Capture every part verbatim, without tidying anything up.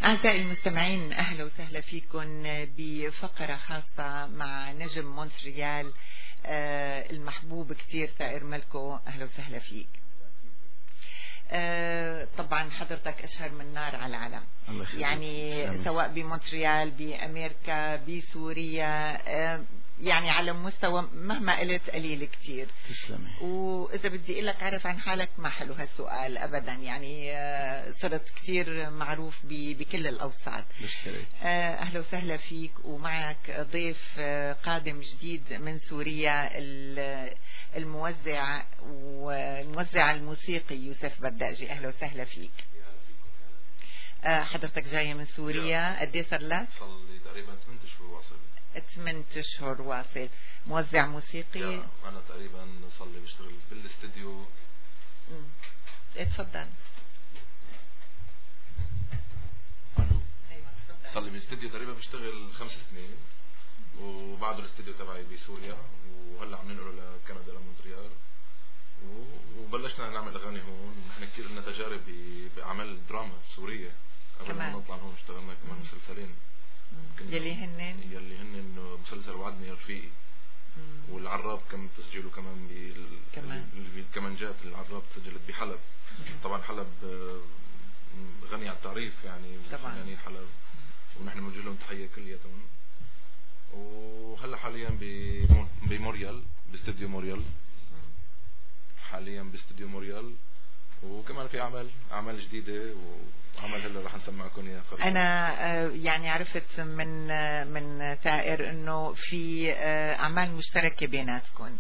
أعزائي المستمعين، أهلا وسهلا فيكم بفقرة خاصة مع نجم مونتريال آه المحبوب كتير ثائر ملكو. أهلا وسهلا فيك. آه طبعا حضرتك أشهر من نار على العالم، يعني سامي. سواء بمونتريال، بأمريكا، بسوريا، آه يعني على مستوى مهما قلت قليل كتير. تسلمي. وإذا بدي أقول لك عارف عن حالك ما حلو هالسؤال أبدا، يعني صرت كتير معروف بكل الأوساط. أهلا وسهلا فيك. ومعك ضيف قادم جديد من سوريا، الموزع والموزع الموسيقي يوسف برداجي. أهلا وسهلا فيك. حضرتك جاية من سوريا، قد ايه صار لك؟ صار لي تقريبا ثمانية اشهر واصل. ثمانية اشهر واصل. موزع موسيقي؟ انا تقريبا صار لي بشتغل في الاستديو. امم اتفضل. ايوه تفضل. صار لي بالاستديو تقريبا بشتغل خمس سنين، وبعده الاستديو تبعي بسوريا، وهلا عم ننقله لكندا لمونتريال، وبلشنا نعمل اغاني هون. نحن كثير لنا تجارب باعمال دراما سوريه قبل ما نطلع هون. اشتغلنا كمان مسلسلين يلي هن يلي هن مسلسل وعدني يا رفيقي، والعراب كم تسجيله كمان بال... كمان بالكمانجات. العراب سجلت بحلب. مم. طبعا حلب غني عن التعريف، يعني فنانين حلب، ونحن بنوجه لهم تحيه كلياتهم. وهلا حاليا بموريال، باستديو موريال. حاليا باستديو موريال، وكمان في اعمال اعمال جديده وعمل هلا رح نسمعكم اياه. انا يعني عرفت من من ثائر انه في اعمال مشتركه بيناتكم.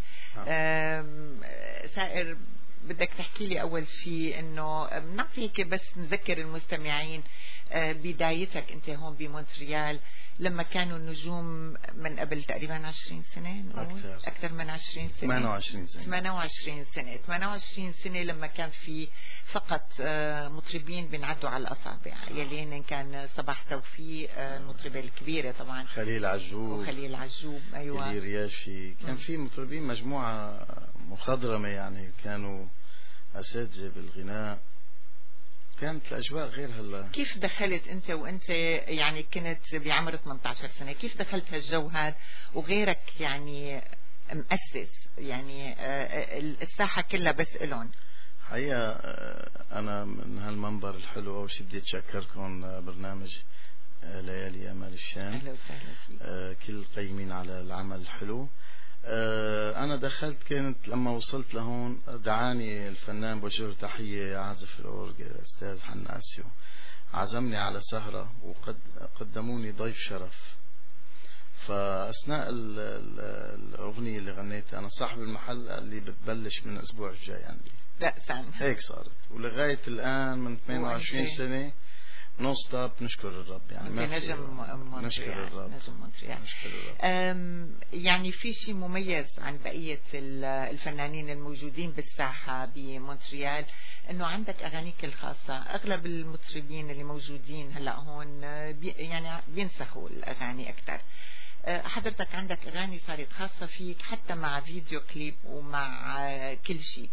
ثائر بدك تحكي لي اول شيء انه بنعطي هيك بس نذكر المستمعين بدايتك انت هون بمونتريال لما كانوا النجوم من قبل تقريبا عشرين سنة. أكثر أكثر من عشرين سنة. ثمانية وعشرين سنة. ثمانية وعشرين سنة. ثمانية وعشرين سنة لما كان في فقط مطربين بنعدوا على الأصابع، يلي هن كان صباح توفيق المطربة الكبيرة طبعا، خليل عجوب وخليل عجوب أيوة اللي رياشي. كان في مطربين مجموعة مخضرمة، يعني كانوا أساتذة بالغناء. كانت الأجواء غير هلا. كيف دخلت أنت وأنت يعني كنت بعمر ثمانية عشر سنة؟ كيف دخلت هالجو هذا وغيرك يعني مؤسس يعني الساحة كلها بس إلون؟ حقيقة أنا من هالمنبر الحلو أول شيء بدي أتشكركم برنامج ليالي أمال الشام. أهلا وسهلا فيك. كل القيمين على العمل الحلو. أنا دخلت كانت لما وصلت لهون دعاني الفنان بوجه تحية عازف الأورج أستاذ حناسيو، عزمني على سهرة وقدموني ضيف شرف. فأثناء الأغنية اللي غنيتها أنا صاحب المحل قال لي بتبلش من الأسبوع الجاي عندي. لا سام هيك صارت، ولغاية الآن من ثمانية وعشرين سنة نو ستوب. نشكر الرب يعني ما في نجم مونتريال. نشكر الرب. نجم مونتريال. نشكر الرب. يعني في شيء مميز عن بقية الفنانين الموجودين بالساحة بمونتريال انه عندك اغانيك الخاصة. اغلب المطربين اللي موجودين هلا هون بي يعني بينسخوا الاغاني اكثر. حضرتك عندك اغاني صارت خاصة فيك حتى مع فيديو كليب ومع كل شيء،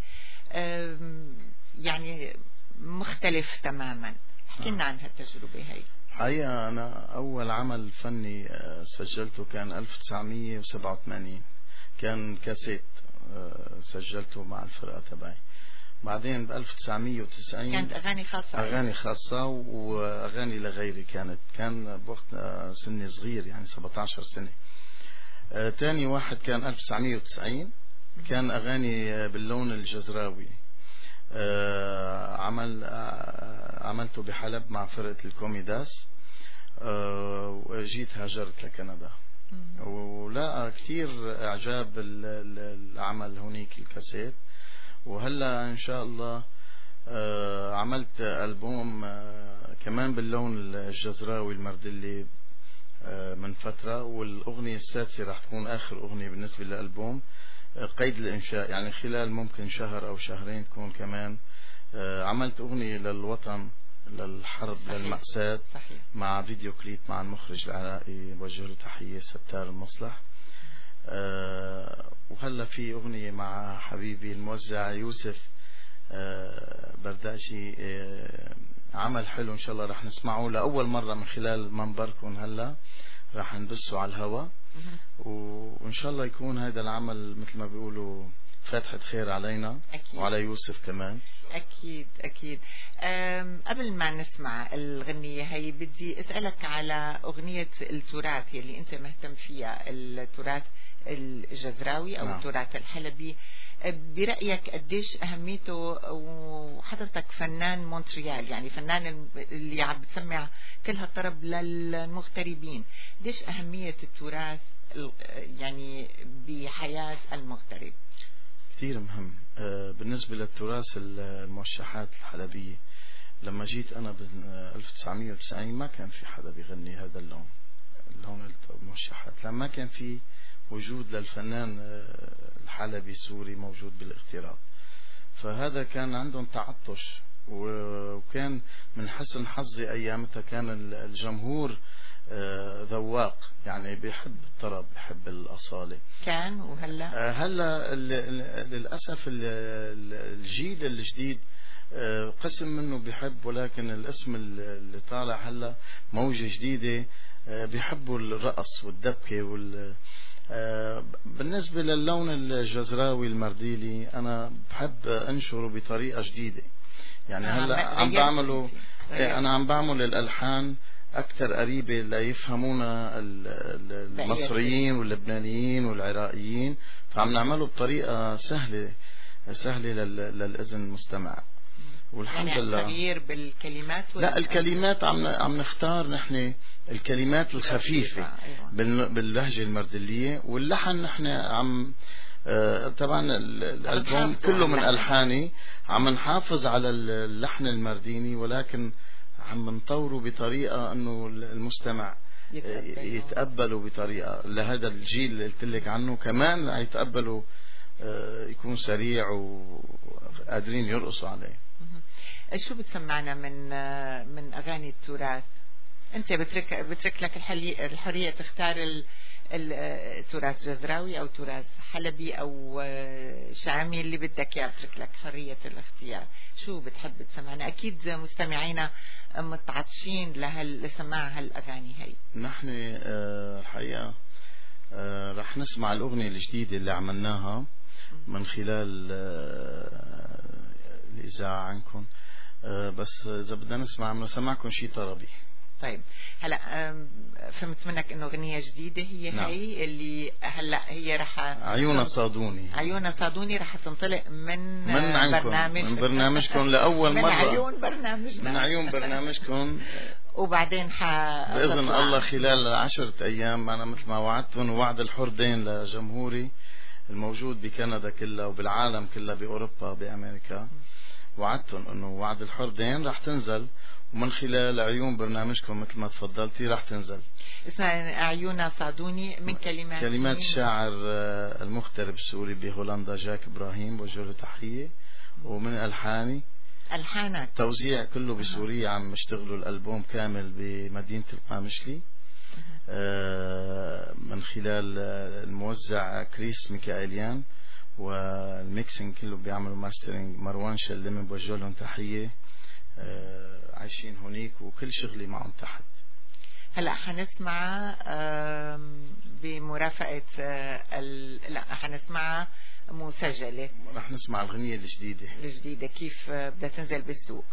يعني مختلف تماما. احكي لنا عن هالتجربة هاي. حقيقة أنا أول عمل فني سجلته كان ألف وتسعمية وسبعة وثمانين، كان كاسيت سجلته مع الفرقة تبعي. بعدين ب ألف وتسعمية وتسعين كانت أغاني خاصة. أغاني خاصة وأغاني لغيري. كانت كان بوقت سني صغير يعني سبعة عشر سنة. تاني واحد كان ألف وتسعمية وتسعين، كان أغاني باللون الجزراوي. آه عمل آه عملته بحلب مع فرقة الكوميداس. آه وجيت هاجرت لكندا ولا كثير اعجاب العمل هونيك الكاسيت. وهلا ان شاء الله آه عملت ألبوم آه كمان باللون الجزراوي المردلي آه من فترة، والاغنية السادسة راح تكون اخر اغنية بالنسبة للألبوم قيد الإنشاء، يعني خلال ممكن شهر أو شهرين تكون كمان. عملت أغنية للوطن للحرب صحيح. للمأساة صحيح. مع فيديو كليب مع المخرج العراقي بوجه له تحية ستار المصلح. أه وهلا في أغنية مع حبيبي الموزع يوسف أه برداشي أه عمل حلو إن شاء الله رح نسمعه لأول مرة من خلال منبركم هلا، رح ندسه على الهواء، وإن شاء الله يكون هذا العمل مثل ما بيقولوا فاتحة خير علينا أكيد. وعلى يوسف كمان. أكيد أكيد. قبل ما نسمع الغنية هي بدي أسألك على أغنية التراث يلي أنت مهتم فيها، التراث الجزراوي أو نعم. التراث الحلبي. برأيك قديش أهميته، وحضرتك فنان مونتريال يعني فنان اللي عم بتسمع كل هالطرب للمغتربين، قديش أهمية التراث يعني بحياة المغترب؟ كثير مهم. بالنسبة للتراث الموشحات الحلبية، لما جيت أنا ب ألف وتسعمية وتسعين ما كان في حدا بيغني هذا اللون، اللون الموشحات، لما كان في وجود للفنان الحلبي السوري موجود بالاغتراب، فهذا كان عندهم تعطش، وكان من حسن حظي أيامتها كان الجمهور ذواق، يعني بيحب الطرب بيحب الأصالة كان. وهلا هلا للأسف الجيل الجديد قسم منه بيحب، ولكن الاسم اللي طالع هلا موجة جديدة بيحبوا الرقص والدبكة وال بالنسبة للون الجزراوي المرديلي أنا بحب أنشره بطريقة جديدة، يعني هلا عم بعمله أنا عم بعمل الألحان أكثر قريبة ليفهمونا المصريين واللبنانيين والعراقيين، فعم نعمله بطريقة سهلة سهلة للأذن المستمع، والحمد يعني لله. تغيير بالكلمات لا الكلمات عم عم نختار نحن الكلمات الخفيفة أيوة. باللهجة المردلية، واللحن نحن عم آه طبعا الألبوم كله من ألحاني عم نحافظ على اللحن المرديني، ولكن عم نطوره بطريقة انه المستمع يتقبلوا بطريقة لهذا الجيل اللي قلت لك عنه، كمان يتقبلوا يكون سريع وقادرين يرقصوا عليه. شو بتسمعنا من من اغاني التراث؟ انت بترك بترك لك الحرية تختار التراث جزراوي او تراث حلبي او شامي، اللي بدك اياه بترك لك حرية الاختيار. شو بتحب تسمعنا؟ اكيد مستمعينا متعطشين لهال لسماع هالاغاني هي. نحن آه الحقيقة آه رح نسمع الاغنية الجديدة اللي عملناها من خلال آه الاذاعة عنكم، آه بس اذا بدنا نسمع عم نسمعكم شيء طربي. طيب هلا فهمت منك انه اغنيه جديده هي نعم. هي اللي هلا هي رح عيونا صادوني عيونا صادوني رح تنطلق من من عنكم برنامج من برنامجكم لاول من مره من عيون برنامجنا من عيون برنامجكم وبعدين ح باذن الله خلال عشرة ايام انا مثل ما وعدتهم ووعد الحر دين لجمهوري الموجود بكندا كلها وبالعالم كلها باوروبا بامريكا، وعدتهم انه وعد الحر دين رح تنزل، ومن خلال عيون برنامجكم مثل ما تفضلتي راح تنزل. اسمها عيونا صادوني من كلمات كلمات الشاعر المغترب السوري بهولندا جاك إبراهيم، بوجه له تحية، ومن ألحاني ألحانك توزيع كله بسوريا. عم يشتغلوا الألبوم كامل بمدينة القامشلي من خلال الموزع كريس ميكائيليان، والميكسينج كله بيعملوا ماسترينج مروان شلمي، بوجه لهم تحية. عايشين هونيك وكل شغلي معهم تحت. هلا حنسمع بمرافقة لا حنسمع مسجلة، رح نسمع الغنية الجديدة الجديدة كيف بدها تنزل بالسوق.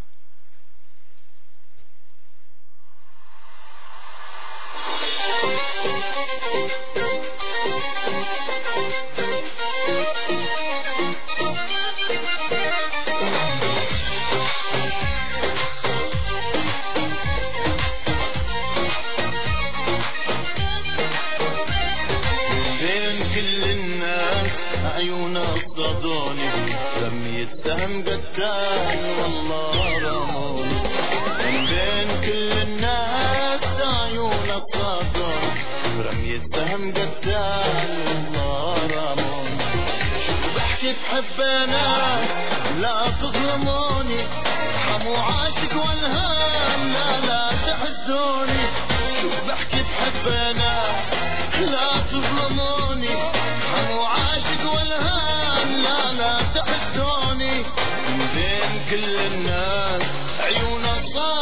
عيونا صادوني رمية سهم قتال والله رموني، من بين كل الناس عيونا صادوني رمية سهم قتال والله رموني. شو بحكي بحبنا لا تظلموني، ارحموا عاشق والهام لا لا تحزوني. شو بحكي بحبنا لا تظلموني، ارحموا عاشق والهام لا لا تحزوني. من بين كل الناس عيونا صادوني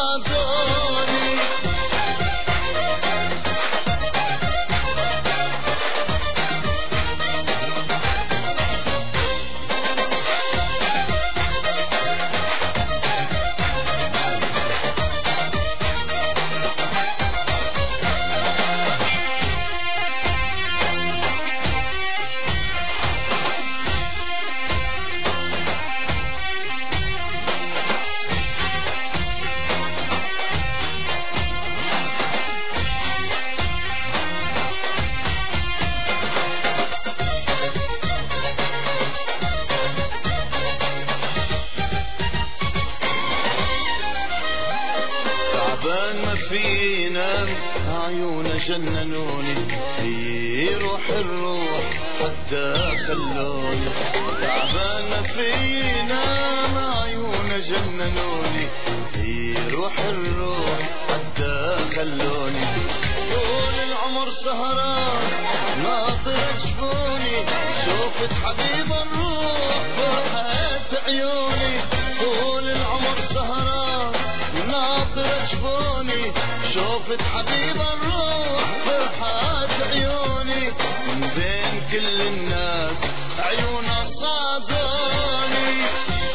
تعبان ما فينا عيونه جننوني في روح الروح حتى خلوني تعبان ما فينا عيونه جننوني في روح الروح حتى خلوني طول العمر سهران ناطر جفوني شوفت حبيب الروح فرحة عيوني طول العمر سهران ناطر جفوني شوفت حبيب الروح فرحة عيوني من بين كل الناس عيونه صادوني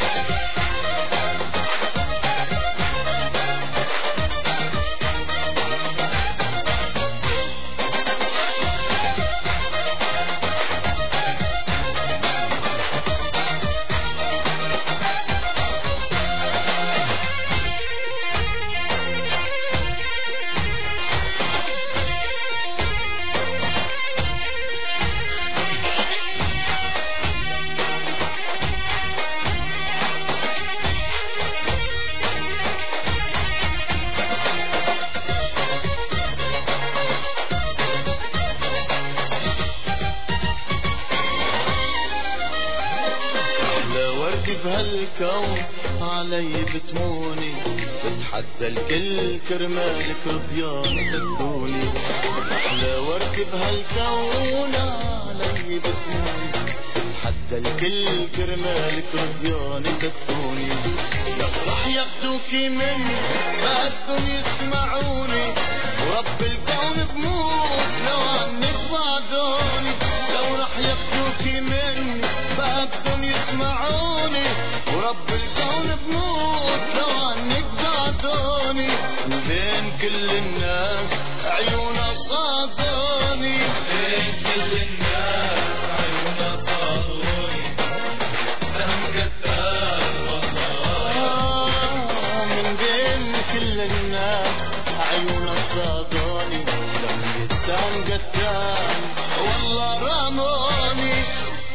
بهالكون علي بتموني بتحدى الكل كرمالك رضيان تدوني أحلى ورد بهالكون علي بتموني بتحدى الكل كرمالك رضيان تدوني رح ياخدوكي مني بدهم يسمعوني ورب الكون بموت لو عنك بعدوني لو رح ياخدوكي مني بدهم يسمعوني ورب الكون بموت لو عنك بعدوني من بين كل الناس عيونه صادوني بين كل الناس عيونه صادوني دم قتال والله من بين كل الناس عيونه صادوني دم قتال قتال والله راموني.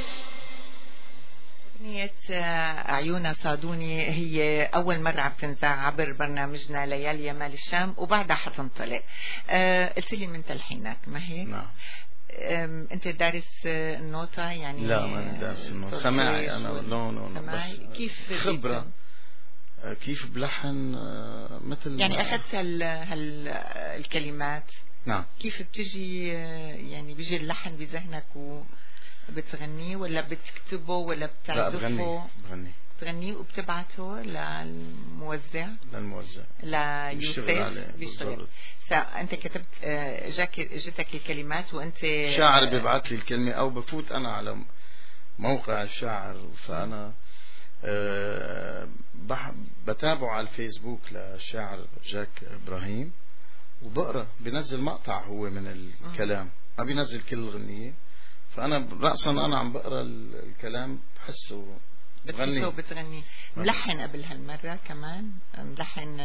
عيونا صادوني هي أول مرة عم تنذاع عبر برنامجنا ليالي يمال الشام وبعدها حتنطلق. أه قلت لي من تلحينك ما هيك؟ نعم. أنت دارس النوتة يعني؟ لا ما دارس النوتة سماعي أنا لون سماعي. كيف خبرة كيف بلحن مثل يعني أخذت هال هالكلمات؟ نعم. كيف بتجي يعني بيجي اللحن بذهنك و بتغنيه ولا بتكتبه ولا بتعزفه؟ لا بغني بغني بتغنيه وبتبعته للموزع للموزع ليوسف بيشتغل. فأنت كتبت جاك جتك الكلمات وأنت شاعر بيبعت لي الكلمة أو بفوت أنا على موقع الشاعر فأنا أه بتابعه على الفيسبوك للشاعر جاك إبراهيم وبقرأ بنزل مقطع هو من الكلام ما بينزل كل الغنية فأنا رأسا أنا عم بقرأ الكلام بحسه بغني وبتغني. ملحن قبل هالمرة كمان ملحن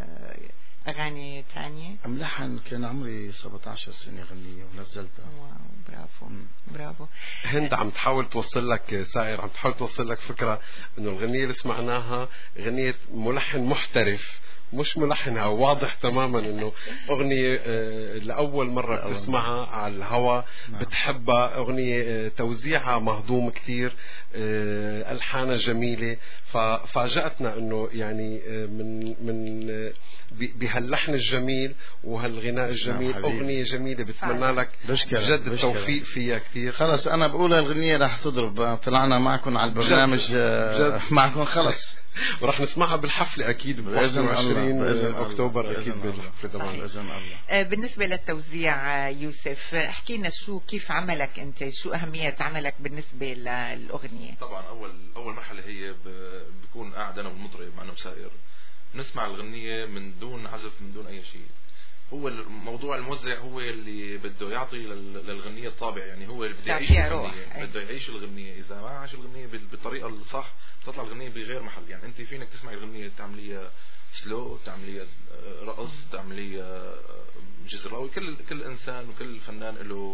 أغاني تانية؟ ملحن كان عمري سبعة عشر سنة غنية ونزلتها. واو برافو م. برافو. هند عم تحاول توصل لك سائر عم تحاول توصل لك فكرة إنه الغنية اللي سمعناها غنية ملحن محترف مش ملحنها واضح تماما انه اغنية لاول مرة بتسمعها على الهوا بتحبها اغنية توزيعها مهضوم كتير الحانها جميلة ففاجأتنا انه يعني من من بهاللحن الجميل وهالغناء الجميل اغنية جميلة بتمنى لك جد التوفيق فيها كتير. خلص انا بقول الغنية رح تضرب طلعنا معكم على البرنامج معكم خلص ورح نسمعها بالحفلة أكيد ب واحد وعشرين أكتوبر أكيد بالحفلة طبعا بإذن الله. بالنسبة للتوزيع يوسف احكي لنا شو كيف عملك أنت شو أهمية عملك بالنسبة للأغنية؟ طبعا أول أول مرحلة هي بكون قاعد أنا والمطرب معنا مسائر نسمع الغنية من دون عزف من دون أي شيء. هو الموضوع الموزع هو اللي بده يعطي للغنية الطابع يعني هو اللي بده يعيش الغنية بده يعيش الغنية إذا ما عاش الغنية بالطريقة الصح تطلع الغنية بغير محل. يعني أنت فينك تسمع الغنية تعمليها سلو تعمليها رقص تعمليها جزراوي كل كل إنسان وكل فنان له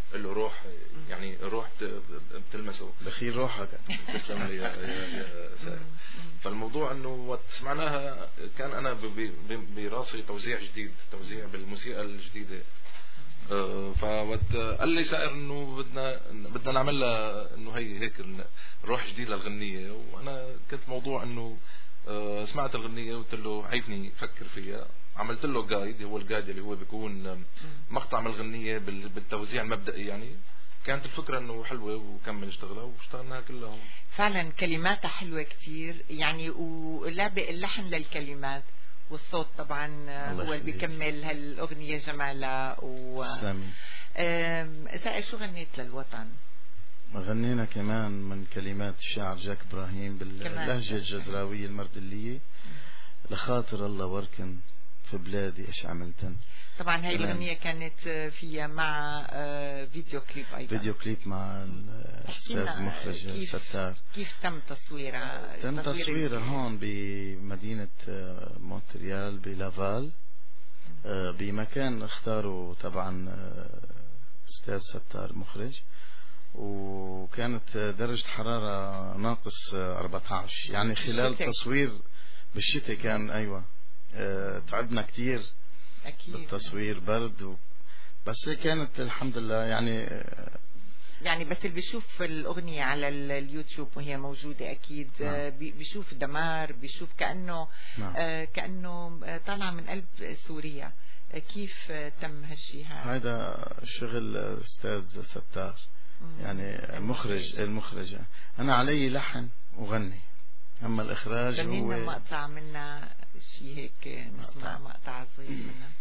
له روح، يعني الروح بتلمسه. بخير روحك. تسلم لي يا يا سائر. فالموضوع انه وقت سمعناها كان انا براسي توزيع جديد، توزيع بالموسيقى الجديده. فوقت قال لي سائر انه بدنا بدنا نعمل لها انه هي هيك روح جديد للغنيه، وانا كنت موضوع انه سمعت الغنيه وقلت له عيفني فكر فيها. عملت له جايد، هو الجايد اللي هو بيكون مقطع من الغنيه بالتوزيع المبدئي. يعني كانت الفكرة انه حلوة وكمل اشتغلها واشتغلناها كلها. فعلا كلماتها حلوة كتير يعني، ولعبة اللحن للكلمات والصوت طبعا هو اللي بيكمل هالأغنية جمالها. و سائر شو غنيت للوطن؟ غنينا كمان من كلمات الشاعر جاك إبراهيم باللهجة الجزراوية المردلية، لخاطر الله وركن في بلادي ايش عملتن. طبعا هاي الأغنية كانت فيها مع فيديو كليب أيضا، فيديو كليب مع الأستاذ المخرج ستار. كيف تم تصويرها؟ تم تصويرها هون بمدينة مونتريال بلافال، بمكان اختاروا طبعا أستاذ ستار مخرج، وكانت درجة حرارة ناقص أربعة عشر يعني خلال التصوير بالشتاء كان. أيوة اه تعبنا كتير أكيد بالتصوير، برد و... بس كانت الحمد لله يعني. يعني بس اللي بيشوف الأغنية على اليوتيوب وهي موجودة أكيد نعم. بيشوف دمار، بيشوف كأنه نعم. آه كأنه طالع من قلب سوريا. كيف تم هالشي هذا؟ هذا شغل أستاذ ستار يعني مخرج. المخرج أنا علي لحن وغني، أما الإخراج هو. خلينا مقطع منا شي هيك نسمع مقطع صغير منها.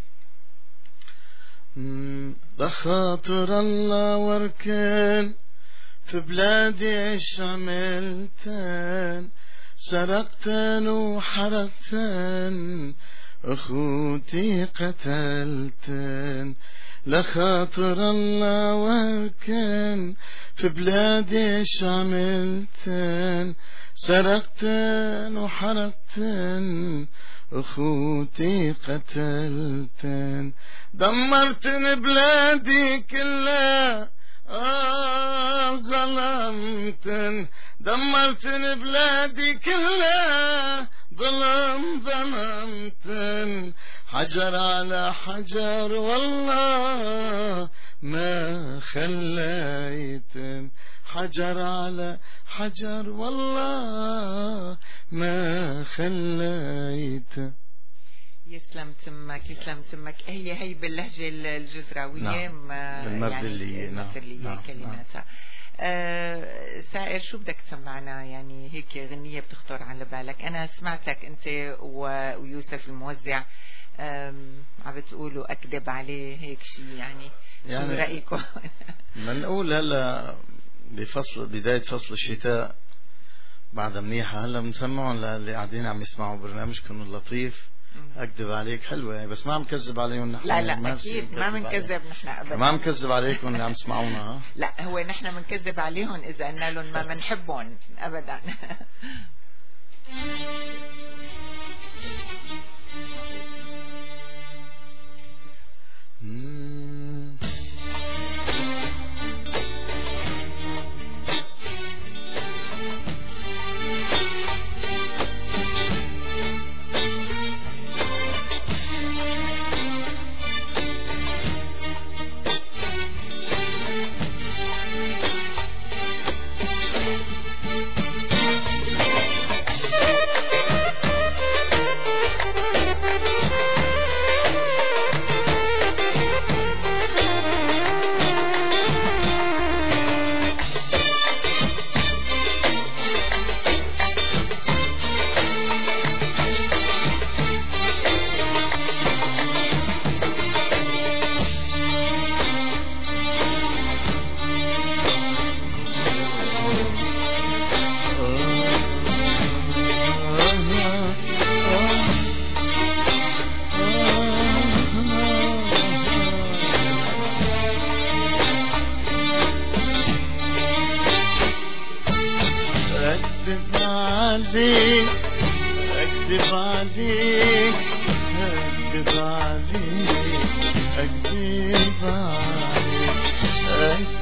بخاطر الله وركن في بلادي ايش عملتن، سرقتن وحرقتن اخوتي قتلتن. لخاطر الله وركن في بلادي ايش عملتن، سرقتن وحرقتن اخوتي قتلتن. دمرتن بلادي كلها آه ظلمتن، دمرتن بلادي كلها ظلم ظلمتن. حجر على حجر والله ما خليتن، حجر على حجر والله ما خليتن. يسلم تمك يسلم تمك. هي هي باللهجة الجزراوية نعم. المردلية يعني المردلية نعم. كلماتها. آه سائر شو بدك تسمعنا يعني هيك غنية بتخطر على بالك؟ أنا سمعتك أنت ويوسف الموزع عم بتقولوا أكذب عليه هيك شيء، يعني, يعني شو رأيكم؟ بنقول هلا بفصل بداية فصل الشتاء بعد منيحة، هلا بنسمعهم للي قاعدين عم يسمعوا برنامجكم اللطيف. أكذب عليك حلوة يعني، بس ما عم كذب عليهم نحن. لا لا ما أكيد ما بنكذب نحن أبدا، ما عم كذب عليكم اللي عم تسمعونا. لا هو نحن بنكذب عليهم إذا قلنا لهم ما بنحبهم أبدا.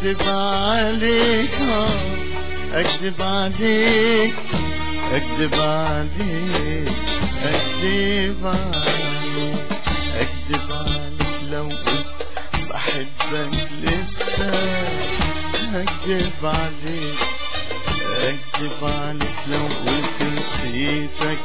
اكذب عليك اكذب عليك اكذب عليك اكذب عليك اكذب عليك لو قلت بحبك لسه اكذب عليك اكذب عليك لو قلت نسيتك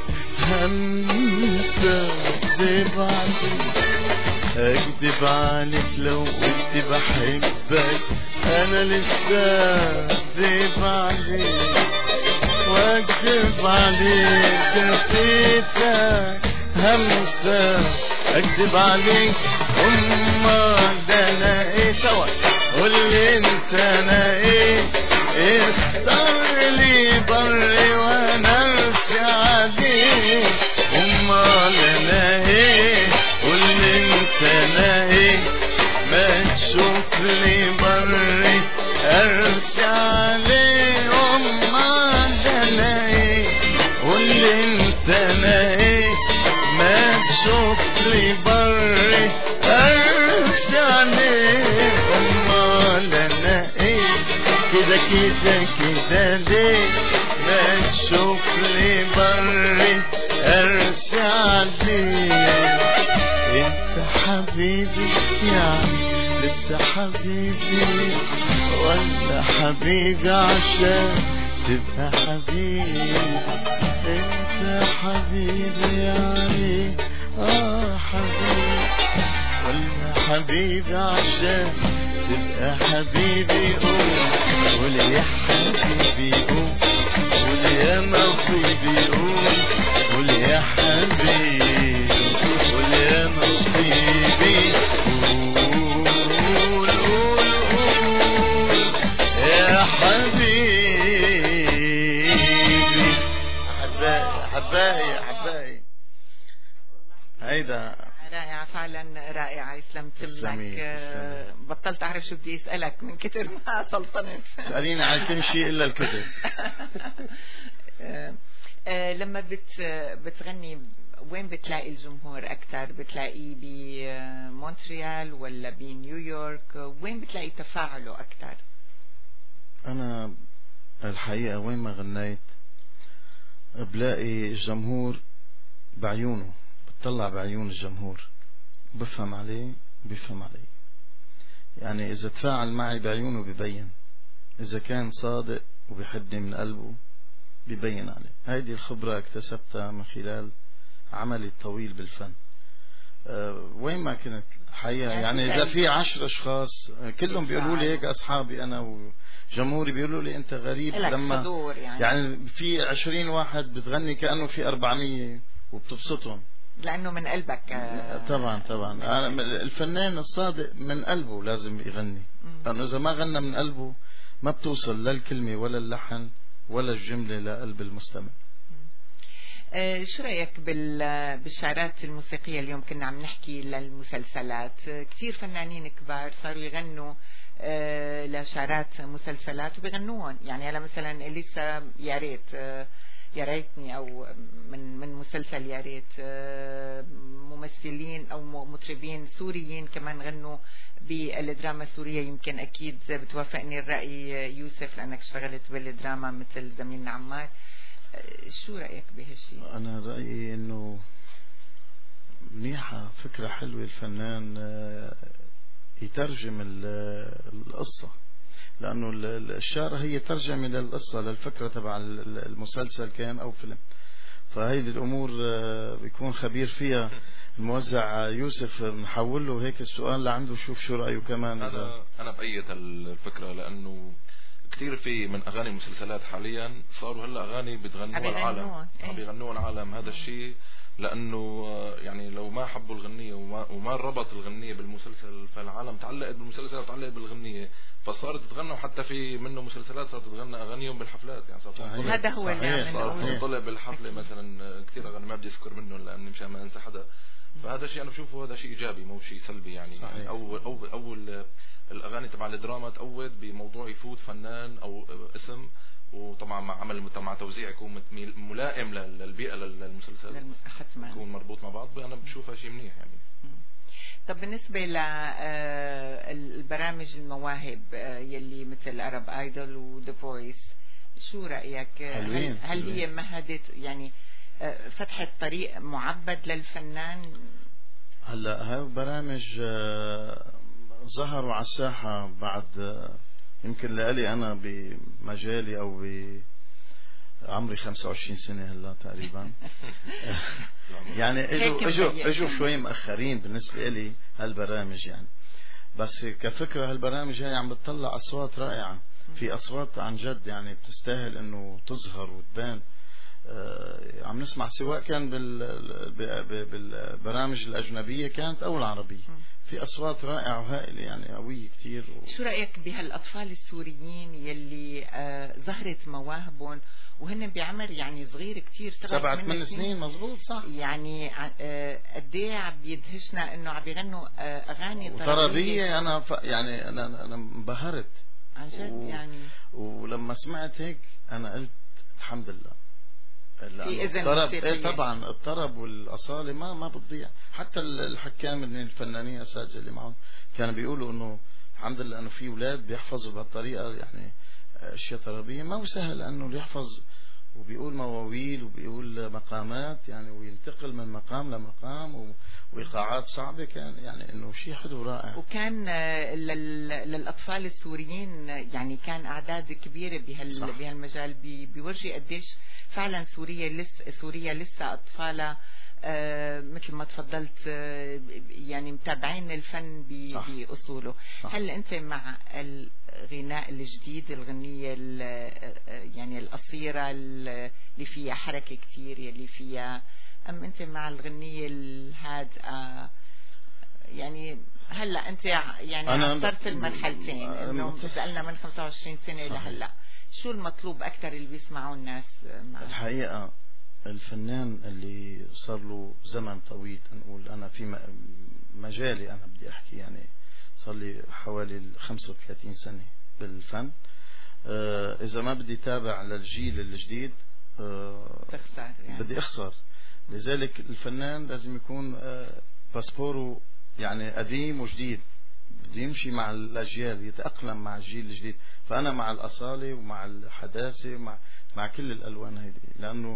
همسة اكذب عليك اكذب عليك لو قلت بحبك انا لسه اكذب عليك واكذب عليك نسيتك همسة اكذب عليك امال ده انا ايه سوا قولي انت انا ايه اختار لي بري وانا ارسي عليك امال انا ايه قولي انت انا ايه ما تشوف لي بري ارسي عليك امال انا ايه قولي انت انا ايه ما تشوف لي بري ارسي عليك امال انا ايه كده كده كده ليه ما تشوف لي بري ارسي عليك انت حبيبي يعني لسه حبيبي ولا حبيبي عشان تبقى حبيبي انت حبيبي يعني اه حبيبي ولا حبيبي عشان تبقى حبيبي قول قول يا حبيبي قول قول يا نصيبي قول قول يا حبيبي قول يا نصيبي قول قول قول يا حبيبي حباي حباي حباي هيدا رائعة فعلا رائعة. يسلمت لك. بطلت أعرف شو بدي أسألك من كتر ما سلطنت. اسأليني على كل شيء إلا الكذب. لما بت بتغني وين بتلاقي الجمهور أكثر؟ بتلاقيه بمونتريال ولا بنيويورك؟ وين بتلاقي تفاعله أكثر؟ أنا الحقيقة وين ما غنيت بلاقي الجمهور بعيونه، بتطلع بعيون الجمهور، بفهم عليه بفهم عليه. يعني إذا تفاعل معي بعيونه ببين، إذا كان صادق وبيحبني من قلبه ببين عليه. هذه الخبرة اكتسبتها من خلال عملي الطويل بالفن. أه وين ما كنت حقيقة، يعني إذا في عشر أشخاص كلهم بيقولوا لي هيك، أصحابي أنا وجمهوري بيقولوا لي أنت غريب لما يعني, يعني في عشرين واحد بتغني كأنه في أربعمية وبتبسطهم لأنه من قلبك. طبعا طبعا أنا الفنان الصادق من قلبه لازم يغني، لأنه إذا ما غنى من قلبه ما بتوصل لا الكلمة ولا اللحن ولا الجملة لقلب المستمع. أه شو رأيك بالشعارات الموسيقية؟ اليوم كنا عم نحكي للمسلسلات، كثير فنانين كبار صاروا يغنوا أه لشعارات مسلسلات وبيغنوهم. يعني هلا مثلا إليسا يا ريت أه يا ريتني او من من مسلسل يا ريت، أه ممثلين او مطربين سوريين كمان غنوا بالدراما السورية. يمكن اكيد بتوافقني الرأي يوسف لانك اشتغلت بالدراما مثل زميلنا عمار. شو رأيك بهالشيء؟ أنا رأيي إنه منيحة، فكرة حلوة الفنان يترجم القصة، لأنه الشعر هي ترجمة للقصة للفكرة تبع المسلسل كان أو فيلم. فهيدي الأمور بيكون خبير فيها الموزع يوسف، نحول له هيك السؤال لعنده شوف شو رأيه كمان. أنا أنا بأيد الفكرة، لأنه كثير في من أغاني المسلسلات حاليا صاروا هلا أغاني بتغنوها العالم، عم بيغنوها العالم. هذا الشيء لأنه يعني لو ما حبوا الغنية وما, وما ربط الغنية بالمسلسل فالعالم تعلقت بالمسلسل وتعلقت بالغنية، فصارت تتغنى. وحتى في منه مسلسلات صارت تتغنى أغانيهم بالحفلات. يعني صارت هذا هو اللي صارت تطلع بالحفلة مثلا كثير أغاني ما بدي أذكر منه لأني مشان ما أنسى حدا. فهذا شيء أنا بشوفه هذا شيء إيجابي مو شيء سلبي. يعني, يعني أول أول أول الأغاني تبع الدراما تقود بموضوع يفوت فنان أو اسم، وطبعا مع عمل مع توزيع يكون ملائم للبيئة للمسلسل، يكون مربوط مع بعض. أنا بشوفها شيء منيح يعني. طب بالنسبة للبرامج المواهب يلي مثل أرب آيدول وذا فويس، شو رأيك؟ هل, هل هي مهدت يعني فتحت طريق معبد للفنان؟ هلا هاي برامج ظهروا على الساحة بعد يمكن لألي أنا بمجالي أو بعمري خمسة وعشرين سنة هلا تقريبا. يعني اجوا اجوا اجوا شوي مأخرين بالنسبة لي هالبرامج يعني، بس كفكرة هالبرامج هاي عم بتطلع أصوات رائعة، في أصوات عن جد يعني بتستاهل إنه تظهر وتبان. آه عم نسمع سواء كان بالبرامج الأجنبية كانت أو العربية، في أصوات رائعة وهائلة يعني قوية كتير. و... شو رأيك بهالأطفال السوريين يلي آه ظهرت مواهبهم وهن بعمر يعني صغير كتير، سبعة ثمان سنين؟ مزبوط صح. يعني آه قد ايه عم يدهشنا انه عم يغنوا آه اغاني طربية. انا ف... يعني انا انا انبهرت عن جد و... يعني. ولما سمعت هيك انا قلت الحمد لله. في إذن الطرب ايه طبعا الطرب والاصاله ما ما بتضيع. حتى الحكام من الفنانين الاساتذه اللي معهم كانوا بيقولوا انه الحمد لله انه في اولاد بيحفظوا بهالطريقه يعني اشياء طربيه. ما هو سهل لانه اللي يحفظ وبيقول مواويل وبيقول مقامات يعني وينتقل من مقام لمقام وإيقاعات صعبة، كان يعني انه شيء حلو رائع. وكان للاطفال السوريين يعني كان اعداد كبيره بهال بهالمجال، بيورجي قديش فعلا سوريا لسه سوريا لسه اطفالها آه مثل ما تفضلت آه يعني متابعين الفن بأصوله. هل أنت مع الغناء الجديد، الغنية يعني القصيرة اللي فيها حركة كتير يلي فيها، أم أنت مع الغنية الهادئة؟ يعني هلا أنت يعني عصرت المرحلتين، إنه سألنا من خمسة وعشرين سنة لهلا شو المطلوب أكثر اللي بيسمعوا الناس معه؟ الحقيقة الفنان اللي صار له زمن طويل، نقول أنا في مجالي أنا بدي أحكي يعني صار لي حوالي خمسة وثلاثين سنة بالفن. آه إذا ما بدي تابع للجيل الجديد آه تخسر يعني. بدي أخسر. لذلك الفنان لازم يكون آه باسبوره يعني قديم وجديد، بده يمشي مع الأجيال، يتأقلم مع الجيل الجديد. فأنا مع الأصالة ومع الحداثة ومع مع كل الألوان هيدي، لأنه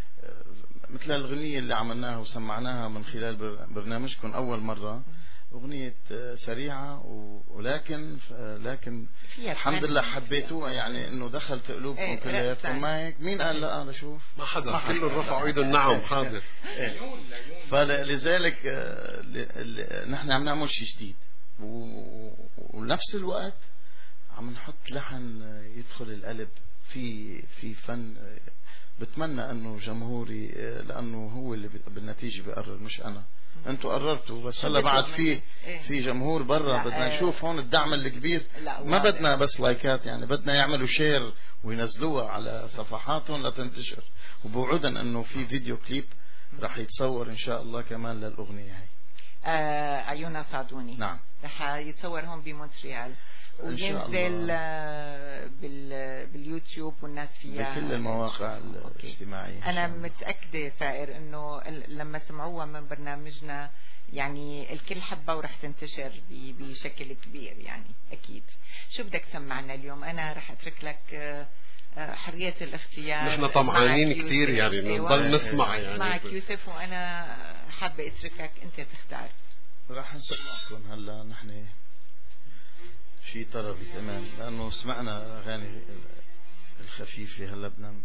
مثل الأغنية اللي عملناها وسمعناها من خلال برنامجكم أول مرة، أغنية سريعة ولكن لكن الحمد لله حبيتوها، يعني إنه دخلت قلوبكم كلياتكم. ما هيك؟ مين قال لا؟ أنا شوف ما حدا، كلهم رفعوا ايدهم نعم حاضر. فلذلك نحن عم نعمل شيء جديد ونفس الوقت عم نحط لحن يدخل القلب في في فن. بتمنى انه جمهوري، لانه هو اللي بالنتيجه بيقرر مش انا. انتوا قررتوا بس هلا بعد في في جمهور برا بدنا نشوف هون الدعم الكبير. ما بدنا بس لايكات، يعني بدنا يعملوا شير وينزلوها على صفحاتهم لتنتشر. وبوعدن انه في فيديو كليب راح يتصور ان شاء الله كمان للاغنيه هاي. آه عيونها صعدوني. نعم رح يتصور هون بمونتريال وينزل بال باليوتيوب والناس فيها بكل المواقع الاجتماعية. أنا متأكدة سائر إنه لما سمعوها من برنامجنا يعني الكل حبة ورح تنتشر بشكل كبير يعني أكيد. شو بدك تسمعنا اليوم؟ أنا رح أترك لك حرية الاختيار. نحن طمعانين كتير يعني نضل نسمع يعني معك يوسف، وأنا حابة أتركك أنت تختار. رح نسمعكم هلا نحن شيء طربي كمان، لأنه سمعنا أغاني الخفيفة. هلا بدنا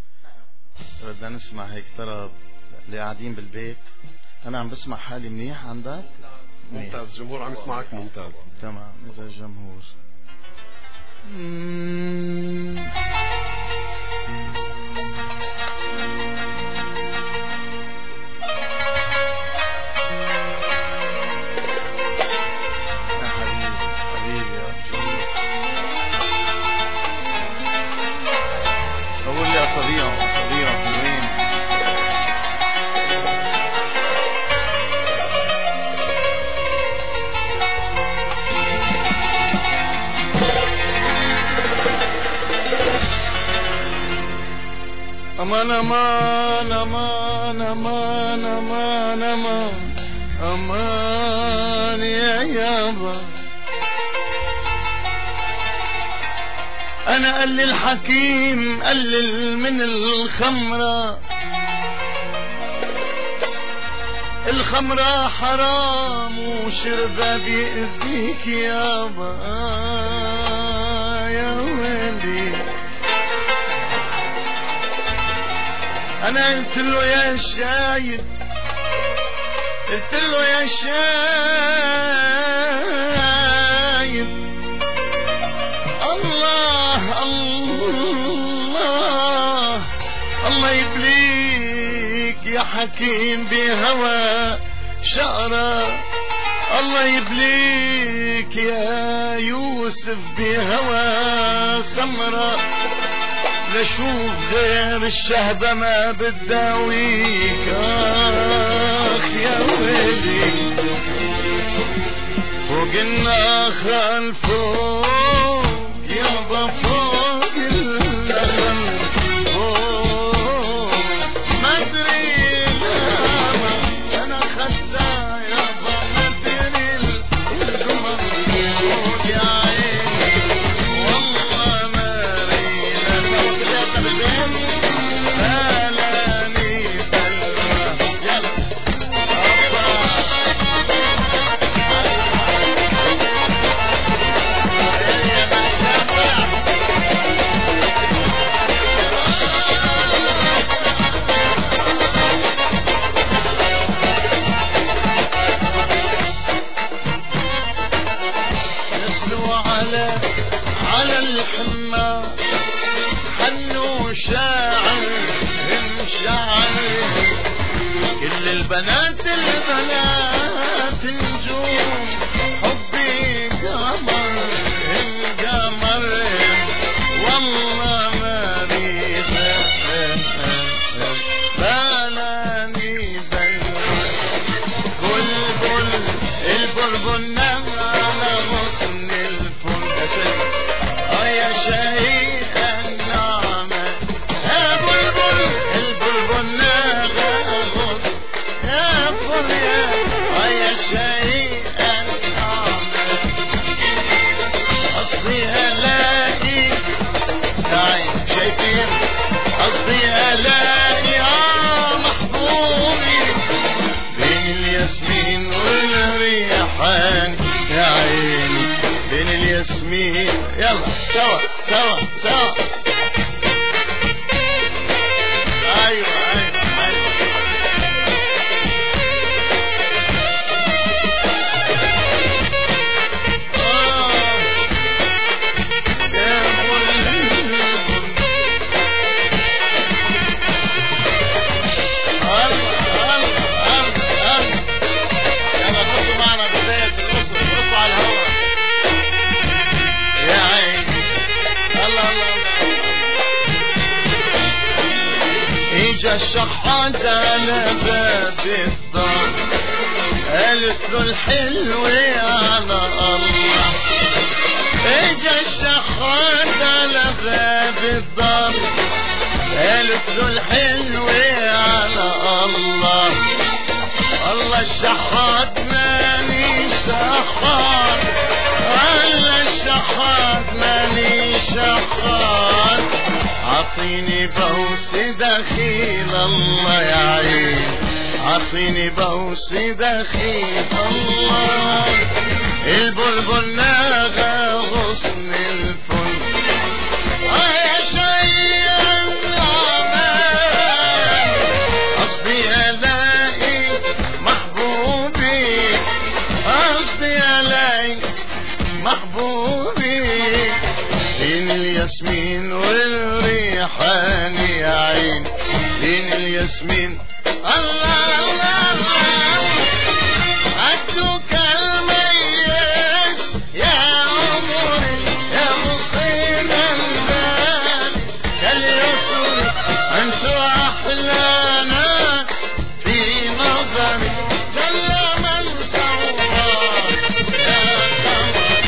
بدنا نسمع هيك طرب اللي قاعدين بالبيت. أنا عم بسمع حالي منيح عندك؟ ممتاز. الجمهور عم يسمعك ممتاز. تمام. إذا الجمهور aman aman aman aman aman aman أمان يا يابا أنا قال لي الحكيم قلل من الخمرة الخمرة حرام وشربها بيأذيك يابا يا ويلي أنا قلت له يا شايب قلت له يا شايب الله الله الله يبليك يا حكيم بهوى شعرة الله يبليك يا يوسف بهوى سمرة لشوف غير الشهبة ما بتداويك آخ يا ويلي فوق النخل فوق يابا فوق النخل فوق ما ادري لما انا خدتها يابا ما ادري القمر فوق يا عيني والله ما رينا بلاني بلوى يلا على الحمى حنو شاعر هم شاعر كل البنات البنات نجوم حبي قمر هم قمر والله ما ريحة بلاني بلوى بلبل البلبل على غصن الفل يا شهيد النعمة يا بلبل البلبل نغص يا فل يا شهيد النعمة قصدي ألاقي عين شايفين قصدي ألاقي يا محبوبي بين الياسمين والريحان يا عيني بين الياسمين يلا سوا سوا سوا ايوه ايوه ايوه آه. يا بلبل الله الله الله يلا رقصوا معنا بداية الرقص رقصوا على الهواء يا عيني الله الله اجا الشحات على باب الدار قالت له الحلو على الله اجا الشحات على باب الدار قالت له الحلو على الله الله الشحات مالي شحات الله الشحات مالي شحات عطيني بوس دخيل الله يا عين عطيني بوس دخيل الله البلبل ناغى غصن الفل يا شيء النعمة قصدي ألاقي محبوبي قصدي ألاقي محبوبي بين الياسمين والريحان يا عين بين الياسمين الله الله الله عدوك الميز يا عمري يا مصير البال يا اليسر انتو احلى ناس في نظري جل من سواك يا قمر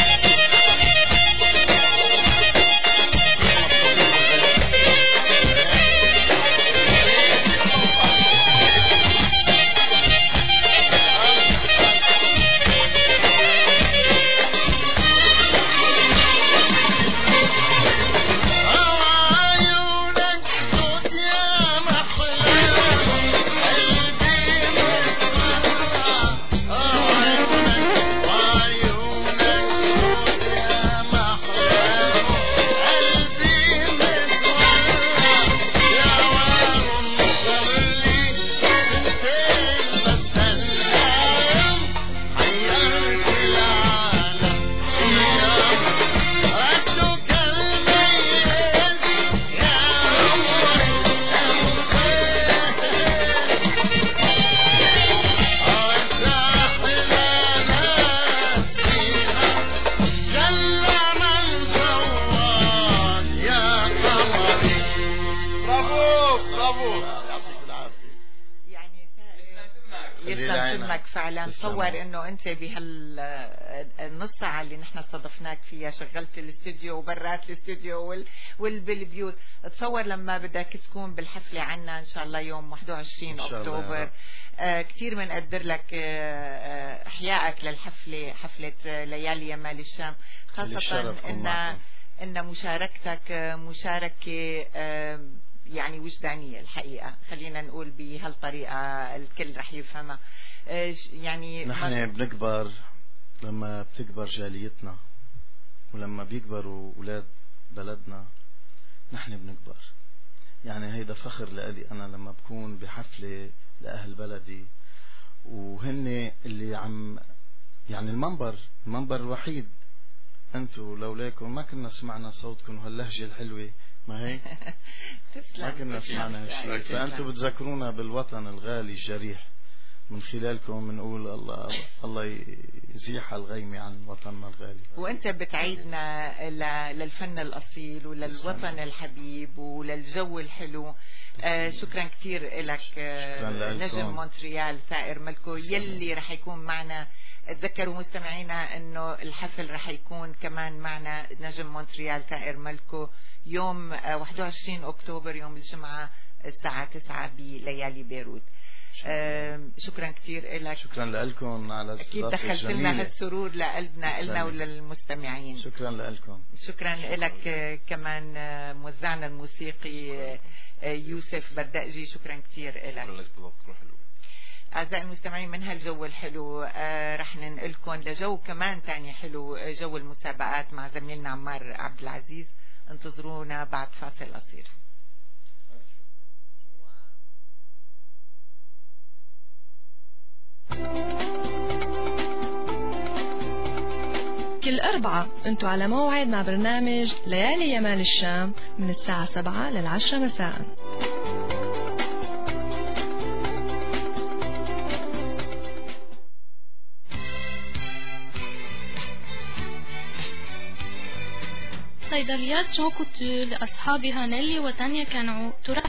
الاعلام. تصور انه انت بهالنص ساعه اللي نحن استضفناك فيها شغلت الاستوديو وبرات الاستوديو والبيوت. تصور لما بدك تكون بالحفله عنا ان شاء الله يوم واحد وعشرين اكتوبر. آه كثير بنقدر لك آه احيائك للحفله، حفله ليالي يمال الشام، خاصه ان ان مشاركتك مشاركه آه يعني وجدانية الحقيقة، خلينا نقول بهالطريقة الكل رح يفهمها. يعني نحن بنكبر لما بتكبر جاليتنا، ولما بيكبروا أولاد بلدنا نحن بنكبر. يعني هيدا فخر لألي أنا لما بكون بحفلة لأهل بلدي وهن اللي عم يعني المنبر المنبر الوحيد أنتوا لولاكم ما كنا سمعنا صوتكم وهاللهجة الحلوة، ما هيك؟ ما كنا سمعنا هالشيء. فأنتم بتذكرونا بالوطن الغالي الجريح، من خلالكم بنقول الله الله يزيح الغيمة عن وطننا الغالي. وأنت بتعيدنا للفن الأصيل وللوطن الحبيب وللجو الحلو. آه شكرا كثير لك آه نجم مونتريال ثائر ملكو يلي رح يكون معنا. تذكروا مستمعينا انه الحفل رح يكون كمان معنا نجم مونتريال ثائر ملكو يوم واحد وعشرين اكتوبر يوم الجمعة الساعة تسعة بليالي بيروت. شكرا, شكرا كثير لك. شكرا لكم على اكيد دخلت لنا هالسرور لقلبنا لنا وللمستمعين. شكرا لكم. شكرا لك كمان موزعنا الموسيقي يوسف بردقجي، شكرا كثير لك. أعزائي المستمعين من هالجو الحلو آه رح ننقلكم لجو كمان تاني حلو، جو المسابقات مع زميلنا عمار عبد العزيز. انتظرونا بعد فاصل قصير. كل أربعة انتوا على موعد مع برنامج ليالي يمال الشام من الساعة سبعة للعشرة مساء. صيدليات جون كوتور لأصحابها نيلي وتانيا كانوا